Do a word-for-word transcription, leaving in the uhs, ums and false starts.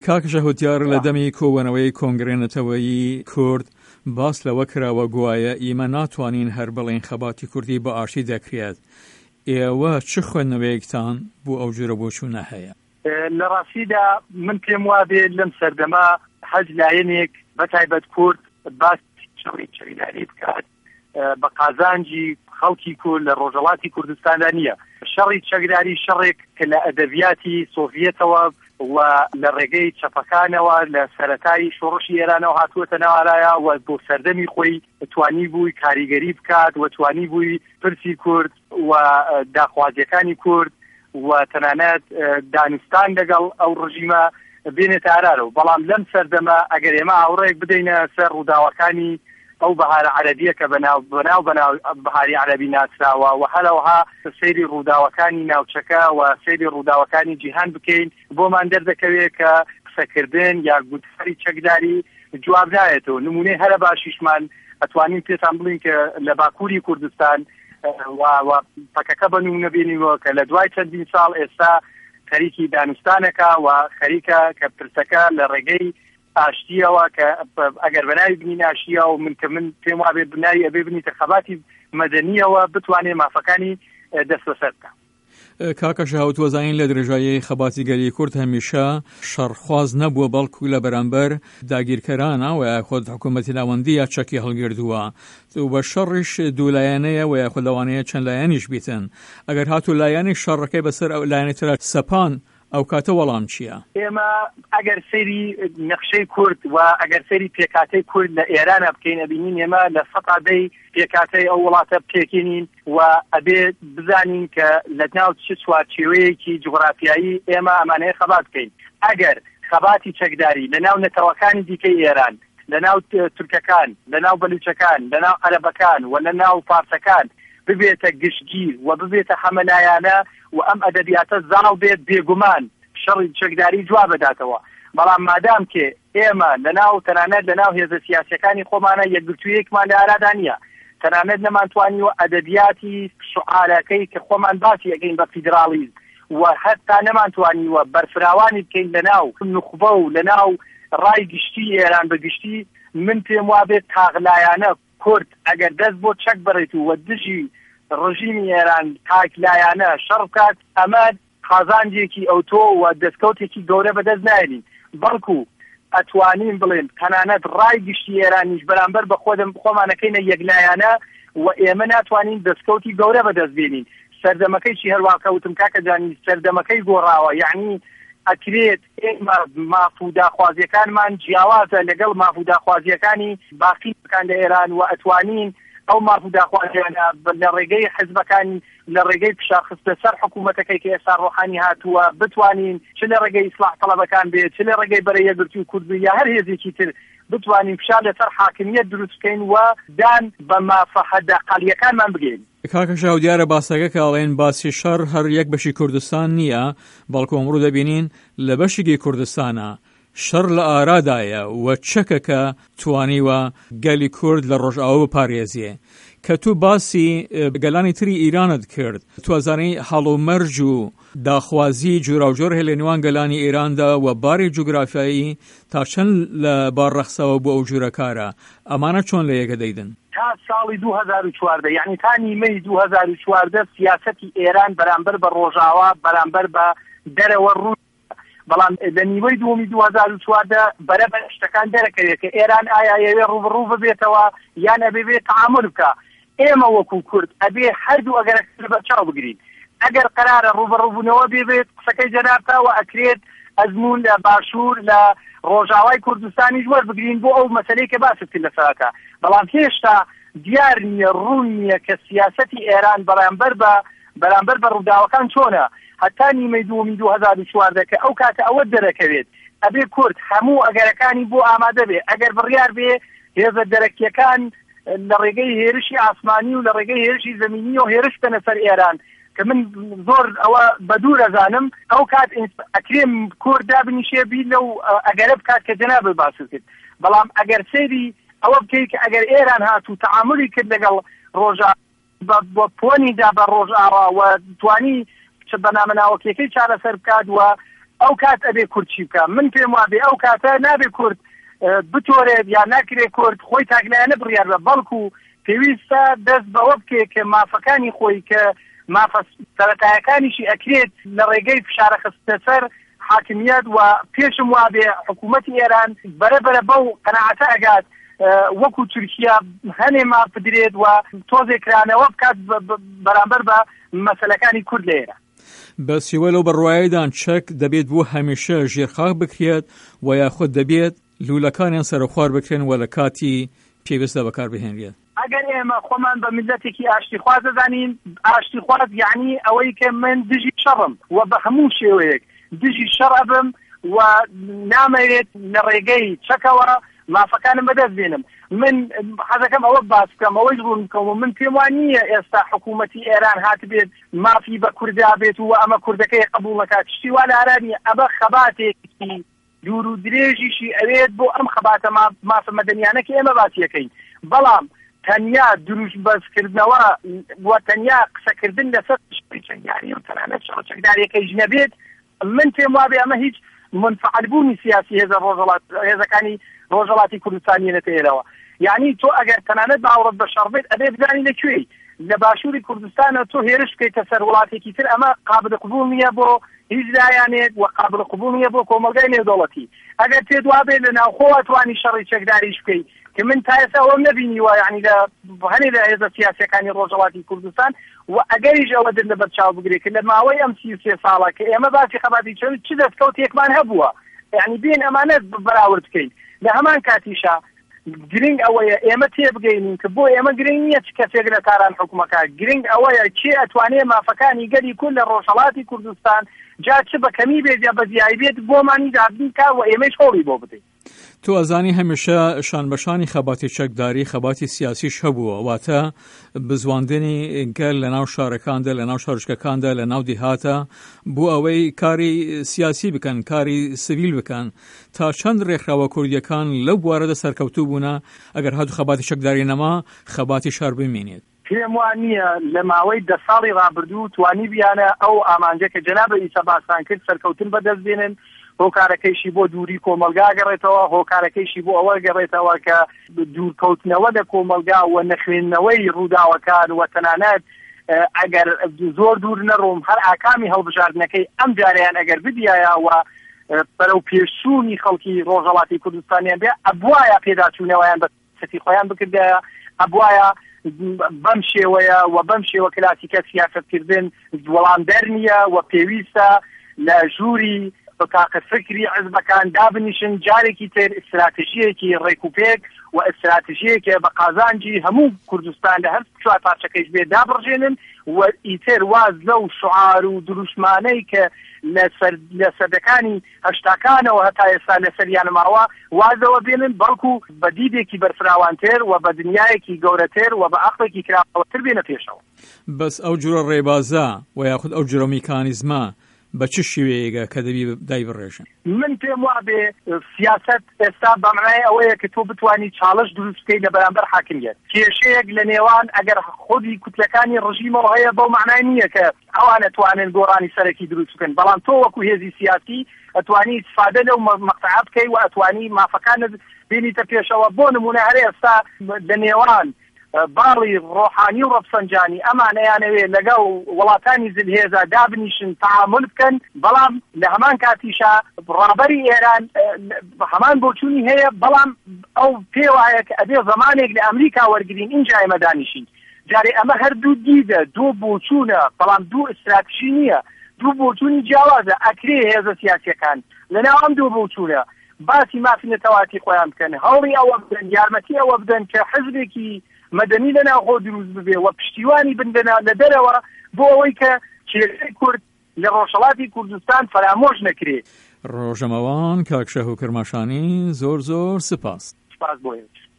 کاکە هوتیار لە دەمی کۆوەنەوەی کۆنگرێنەتەوەیی کورد باس لەوە کراوە گوایە ئێمە ناتوانین هەر بڵێن خەباتی کوردی بە ئاشتی دەکرێت. ئێوە چ خوێندنەوەیەکتان بۆ ئەو جۆرە بۆچوونە هەیە؟ لە ڕاستیدا من پێم وابێ لەم سەردەما حەج لایەنێک بەتایبەت کورد باس شەڕی چەکداری بکات بە قازانجی خەڵکی کورد لە ڕۆژهەڵاتی کوردستاندا نییە. شەڕی چەکداری شەڕێک کە لە ئەدەبیاتی سۆڤیەتەوە و لە ڕێگەی چەپەکانەوە لە سەرەتای شۆڕشی ئێرانەوە هاتووەتە ناوارایە و بۆ سەردەمی خۆی توانی بووی کاریگەری بکات و توانی بووی پرسی کورد و داخوازیەکانی کورد و تەنانەت دانوستان لەگەڵ ئەو ڕژیمە بێنێتە ئارارەوە. بەڵام لەم سەردەما ئەگەر ئێمە هاوڕێک بدەینە سەر ڕووداوەکانی ئەو بەهارە عەرەبیە کە بەناو بەناو بەناو بەهاری عەرەبی ناسراوە و هەلەوەها سەیری ڕووداوەکانی ناوچەکە و سەیری ڕووداوەکانی جیهان بکەین بۆمان دەردەکەوێت کە قسەکردن یا گوتفەری چەکداری جواب نایەتەوە. نمونەی هەرە باشیشمان ئەتوانین پێتان بڵین کە لە باکووری کوردستان و پەکەکە بە نمونە بینیوە کە لە دوای چەندین ساڵ ئێستا خەریکی دانوستانەکە و خەریکە کە پرسەکە لە ڕێگەی ئاشتیەوە کە ئەگەر بەناوی بنین ئاشتیە و من کە من پێم وابێ بناوی ئەبێ بنیتە خەباتی مەدەنیەوە بتوانێت مافەکانی دەست بەسەر بکات. کاکە شاوتوەزانین لە درێژایی خەباتی گەلی کورد هەمیشە شەڕخواز نەبووە بەڵکو لە بەرامبەر داگیرکەرانە و یاخود حکوومەتی ناوەندی یا چەکی هەڵگردووە و بە شەڕیش دوو لایەنەیە و یاخود لەوانەیە چەند لایەنیش بیتن. ئەگەر هاتوو لایەنی شەڕەکەی بەسەر ئەو لایەنی ترە سەپان ئەو کاتە وەڵام چییە؟ ئێمە ئەگەر سەیری نەخشەی کورد و ئەگەر سەیری پێکاتەی کورد لە ئێرانە بکەین ئەبینین ئێمە لە سەتادەی پێکاتەی ئەو وڵاتە پێکێنین و ئەبێ بزانین کە لە ناو چ چوارچێوەیەکی جوغرافیایی ئێمە ئەمانەیە خەبات بکەین. ئەگەر خەباتی چەکداری لە ناو نەتەوەکانی دیکەی ئێران، لە ناو تورکەکان، لە ناو بەلوچەکان، لە ناو عەرەبەکان و لە ناو فارسەکان ببێتە گشتگیر و ببێتە حەمەلایانە و ئەم ئەدەبیاتە زاڵ بێت بێگومان شەڕی چەکداری جواب بداتەوە. بەڵام مادام کە ئێمە لە ناو تەنانەت لە ناو هێزە سیاسیەکانی خۆمانە یەکگرتوویەکمان لە ئارادا نییە، تەنانەت نەمانتوانیوە ئەدەبیاتی شعارەکەی کە خۆمان باسی ئەگەین بە فیدرالیزم و هەتا نەمانتوانیوە بەرفراوانی بکەین لە ناو نخبە و لە ناو ڕای گشتی ئێران بە گشتی. من پێم وابێت تاغلایانە کورد ئەگەر دەست بۆ چەک بڕێت و دژی ڕژیمی ئێران تاکلایانە شەڕ بکات ئەمە قازانجێکی ئەوتۆ و دەستکەوتێکی گەورە بەدەست نایێنین، بەڵکو ئەتوانین بڵێن تەنانەت ڕای گشتی ئێرانیش بەرامبەر بە خۆدم خۆمانەکەینە یەکلایانە و ئێمە ناتوانین دەستکەوتی گەورە بەدەست بێنین. سەردەمەکەی چی هەروە کەوتم کاکە جانی سەردەمەکەی گۆڕاوە، یعنی ئەکرێت ئێمە مافوداخوازیەکانمان جیاوازە لەگەڵ مافوداخوازیەکانی باقیەکان لە ئێران و ئەتوانین ئەو مافوداخوازیانە لە ڕێگەی حزبەکانی لە ڕێگەی پیشاخستە سەر حکوومەتەکەی کە ئێستا ڕۆحانی هاتووە بتوانین چ لە ڕێگەی ئیسلاح تەڵەبەکان بێت، چ لە ڕێگەی بەرەیەگرتی و کوردی یا هەر هێزێکی تر بتوانین پیشان لەسەر حاکمیت دروست بکەین و دان بە مافەحەدە قەڵیەکانمان بگەین. کاکە شاو دیارە باسەکە کاڵێن باسی شەڕ هەر یەک بەشی کوردستان نییە، بەڵکو ئەمڕۆ دەبینین لە بەشێکی کوردستانە شەڕ لە ئارادایە و چەکەکە توانیوە گەلی کورد لە ڕۆژئاوا بپارێزیێ. کە تو باسی گەلانی تری ئیرانت کرد، توازانی هەڵومەرج و داخوازی جوراوجۆر هەیە لە نێوان گەلانی ئێراندا و باری جوگرافیایی تا چەند لە بارڕەخسەوە بۆ ئەو جوورە کارە، ئەمانە چۆن لە یەکە دەیدن؟ تا ساڵی دوو هەزار و چواردە یعنی تا نیمەی دوو هەزار و چواردە سیاسەتی ئێران بەرامبەر بە ڕۆژاوا بەرامبەر بە دەرەوە ڕوو، بەڵام لە نیوەی دووەمی دوو هەزار و چواردە بەرەبەر شتەکان دەرەکەوێت کە ئێران ئایا ئەوێ ڕوبڕوو ببێتەوە یان ئەبێ بێت تەعامل بکە. ئێمە وەکو کورد ئەبێ هەردوو ئەگەر بەرچاو بگرین. ئەگەر قرارە ڕوبەڕووبوونەوە بێت قسەکەی جەنابتەوە ئەکرێت ئەزمون لە باشوور لە ڕۆژاوای کوردستانی وەربگرین بۆ ئەو مەسەلەی کە باست کرد لەسەرەکە. بەڵام هێشتا دیار نییە ڕوون نییە کە سیاسەتی ئێران بەرامبەر بە بەرامبەر بە ڕووداوەکان چۆنە. هەتا نیمەی دووەمی دوو هەزار و چواردە کە ئەو کاتە ئەوە دەرەکەوێت ئەبێ کورد هەموو ئەگەرەکانی بۆ ئامادە بێ. ئەگەر بڕیار بێ هێزە دەرەکیەکان لە ڕێگەی هێرشی ئاسمانی و لە ڕێگەی هێرشی زەمینی و هێرش بنە سەر ئێران کە من زۆر ئەوە بەدوور ئەزانم، ئەو کات ئەکرێم کورد دابنیشێ بی لەو ئەگەرە بکات کە جەناب باس کرد. بەڵام ئەگەر سەیری ئەوە بکەیت کە ئەگەر ئێران هاتوو تەعاملی کرد لەگەڵ ڕۆژا بە پۆنیدا بە ڕۆژئاوا و توانی بەنامەناوەکیەکەی چارەسەر بکات و ئەو کات ئەبێ کورچی بکە. من پێم وابێ ئەو کاتە نابێ کورد بتۆرێت یا ناکرێ کورد خۆی تاگلایەنە بڕیار بە، بەڵکو پێویستە دەست بەوە بکێ کە مافەکانی خۆی کە مافە سەرەتایەکانیشی ئەکرێت لە ڕێگەی فشارە خستە سەر حاکمیت و پێشم وابێ حکوومەتی ئێران بەرەبەرە بەو قەناعەتە ئەگات وەکو تورکیا هەنێ ما بدرێت و تۆزێکرانەوە بکات بەرامبەر بە مەسەلەکانی کورد لە ئێرە. بەسیوە لەو بەڕوایەدان چەک دەبێت بۆ هەمیشە ژێرخاک بکرێت و یاخود دەبێت لوولەکانیان سەرخوار بکرێن و لە کاتی پێویستە بەکاربهێنرێت. ئەگەر ئێمە خۆمان بە میلەتێکی ئاشتیخواز دەزانین، ئاشتیخواز یعنی ئەوەی کە من دژی شەڕم و بە هەموو شێوەیەک دژی شەڕ ئەبم و نامەوێت لە ڕێگەی چەکەوە مافەکانم بەدەست بێنم. من حەزەکەم ئەوە باس بکەم، ئەوەی ڕوون بکەم و من پێم وان نییە ئێستا حکوومەتی ئێران هات بێت مافی بە کوردیا بێت و ئەمە کوردەکەی قبوڵ نەکات. شتی وا لە ئارانیە ئەمە خەباتێکی دوور و درێژیشی ئەوێت بۆ ئەم خەباتە مافە مەدەنیانەکە ئێمە باسیەکەین. بەڵام تەنیا دروست بەرزکردنەوە وە تەنیا قسەکردن لەسەر چەکداری و تەنانەت چەکدارێکەی ژنەبێت، من پێم وابێ ئەمە هیچ منفعلبوونی سیاسی هێزە ڕۆژهەڵات هێزەکانی ڕۆژهەڵاتی کوردستانی نەتێنەوە. یعنی تۆ ئەگەر تەنانەت باوەڕت بە شەڕ بێت ئەبێ بزانی لەکوێی لە باشووری کوردستانە تۆ هێرش بکەیتە سەر وڵاتێکی تر، ئەمە قابل قبول نییە بۆ هیچ لایەنێک و قابل قبول نییە بۆ کۆمەلگای نێودەوڵەتی. ئەگەر تێت وابێ لە ناوخۆوە توانی شەڕی چەکداریش بکەیت کە من تا ئێستا ئەوەم نەبینیوە، یعنی لە هەنێ لە هێزە سیاسیەکانی ڕۆژهەڵاتی کوردستان و ئەگەریش ئەوە دن لە بەرچاو بگرێت کە لە ماوەی ئەم سی و سێ ساڵە کە ئێمە باسی خەباتی چ چ دەستکەوتێکمان هەبووە، یعنی بێن ئەمانەت بەراورد بکەین. لە هەمان کاتیشا گرنگ ئەوەیە ئێمە تێبگەینین کە بۆ ئێمە گرنگ نییە چ کەسێک لە تاران حکوومەکە، گرنگ ئەوەیە کێ ئەتوانێت مافەکانی گەلی کول لە ڕۆژهەڵاتی کوردستان جا چ بە کەمی بێت یا بە زیایی بێت بۆمانی دابین کا و ئێمەش هۆڵی بۆ بدەین. تو ئەزانی هەمیشە شانبەشانی خەباتی چەکداری خەباتی سیاسیش هەبووە، واتە بزواندنی گەل لە ناو شارەکاندا لە ناو شارچکەکاندا لە ناو دیهاتە بۆ ئەوەی کاری سیاسی بکەن، کاری سیڤیل بکەن. تا چەند ڕێکخراوە کوردیەکان لەو بوارەدا سەرکەوتوو بوونە ئەگەر هاتوو خەباتی چەکداری نەما خەباتی شار بمێنێت. پێم وان نییە لە ماوەی دە ساڵی ڕابردوو توانی بیانە ئەو ئامانجە کە جەنابە ئیسا باسان کرد سەرکەوتن بەدەست بێنن، هۆکارەکەیشی بۆ دووری کۆمەلگا گەڕێتەوە، هۆکارەکەیشی بۆ ئەوە گەڕێتەوە کە دوورکەوتنەوە لە کۆمەلگا و نەخوێندنەوەی ڕووداوەکان و تەنانەت ئەگەر زۆر دوور نەڕۆم هەر ئاکامی هەڵبژاردنەکەی ئەم جاریان ئەگەر بدیایە و بەرەو پێشوونی خەڵکی ڕۆژهەڵاتی کوردستانیان بێ ئەبوایە پێداچوونەوەیان بە سەتی خۆیان بکردایە، ئەبوایە بەم شێوەیە و بەم شێوە کلاسیکە سیاسەتکردن وەڵامدەر نییە و پێویستە لە ژووری بەتاقە فکری حزبەکان دابنیشن، جارێکی تر استراتژیەکی ڕێکوپێک و استراتژیەکە بە قازانجی هەموو کوردستان لە هەر چوار پارچەکەیش بێ دابڕژێنن و ئیتر واز لەو شعار و دروشمانەی کە لە سەدەکانی هەشتاکانەوە هەتا ئێستا لەسەریان ماوە وازەوە بێنن، بەڵکو بە دیدێکی بەرفراوانتر و بە دنیایەکی گەورەتر و بە عەقڵێکی کراوەتر بێنە پێشەوە. بەس ئەو جورە ڕێبازە و یاخود ئەو جورە میکانیزمە بە چ شێوەیەگە کە دەبی دای بڕێژن؟ من پێم وابێ سیاست ئێستا بەمعنای ئەوەیە کە تۆ بتوانی چاڵش دروست بکەی لە بەرامبەر حاکمیت. کێشەیەک لە نێوان ئەگەر خودی کوتلەکانی ڕژیمەوە هەیە بەو معنای نییە کە ئەوانە توانن گۆڕانی سەرەکی دروست بکەن، بەڵام تۆ وەکو هێزی سیاسی ئەتوانی استفادە لەو مەقطعە بکەی و ئەتوانی مافەکانت بێنیتە پێشەوە. بۆ نمونە هەر ئێستا لە نێوان باڵی ڕۆحانی و ڕەفسەنجانی ئەمانەیانەوێ لەگەڵ وڵاتانی زلهێزا دابنیشن تعامل بکەن، بەڵام لە هەمان کاتیشا ڕابەری ئێران هەمان بۆچوونی هەیە، بەڵام ئەو پێ وایە کە ئەبێ زەمانێک لە ئەمریکا وەرگرین اینجا ئێمە دانیشین. جارێ ئەمە هەردوو دیدە، دوو بۆچوونە، بەڵام دوو ئستراتژی نییە، دوو بۆچوونی جیاوازە. ئەکرێ هێزە سیاسیەکان لەناو ئەم دوو بۆچوونە باسی مافی نەتەواتی خۆیان بکەن، هەوڵی ئەوە بدەن، یارمەتی ئەوە بدەن کە حزبێکی مەدەنی لەناو خۆ دروست ببێ و پشتیوانی بندەنا لە دەرەوە بۆ ئەوەی کە کێشەی کورد لە ڕۆژهەڵاتی کوردستان فرامۆژ نەکرێت. ڕۆژەمەوان کاک شەهو کرماشانی زۆر زۆر سپاس. سپاس بۆیە.